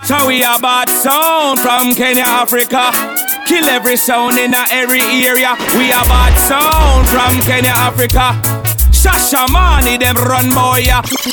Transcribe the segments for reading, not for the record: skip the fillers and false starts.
So we a bad sound from Kenya, Africa. Kill every sound in every area. We a bad sound from Kenya, Africa. Shashamane, them run boy.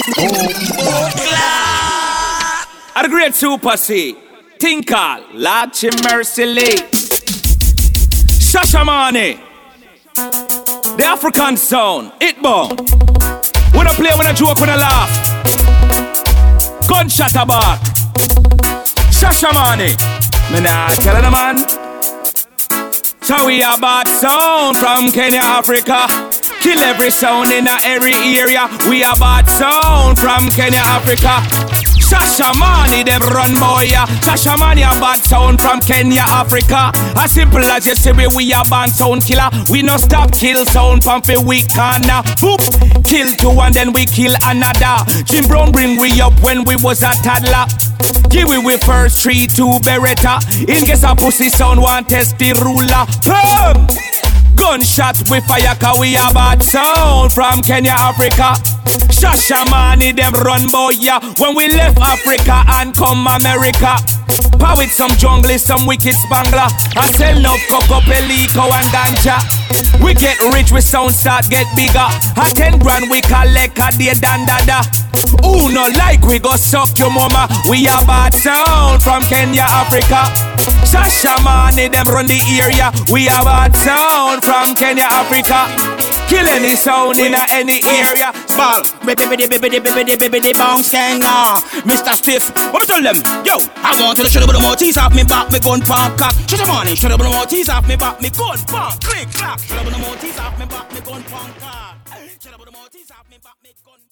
At the great Super C, Tinker, Lachi Mercy Lee. Shashamane, the African sound, it bomb. When I play, when I joke, when I laugh. Gunshot a back. Shashamane, me nah tell the man. So we a bad sound from Kenya, Africa. Kill every sound in every area. We a bad sound from Kenya, Africa. Shashamane, them run boy. Shashamane a bad sound from Kenya, Africa. As simple as you say, we a bad sound killer. We no stop kill sound from the weak corner. Boop, kill two and then we kill another. Jim Brown bring we up when we was a toddler. Give we first 3-2 Beretta. In case a pussy sound want test the ruler. Boom! Gunshot with fire, cause we a bad sound from Kenya, Africa. Shashamane, them run boy, yeah. When we left Africa and come America. Power with some jungle, some wicked spangler. I sell no coco, pelico and ganja. We get rich with sound start get bigger. A 10 grand we collect a day dandada. Who no like we go suck your mama. We a bad sound from Kenya, Africa. Shashamane, them run the area. We a bad sound from Kenya, Africa. Kill any sound in any area. Ball, baby, bounce gang, Mr. Stiff, what me tell them? Yo, I want to show the more teeth off me back, me gun pump cock. Show the money, show the more teeth off me back, me gun pump, click, clack. Show the more teeth off me back, me gun pump cock. Show the more teeth off me back, me gun.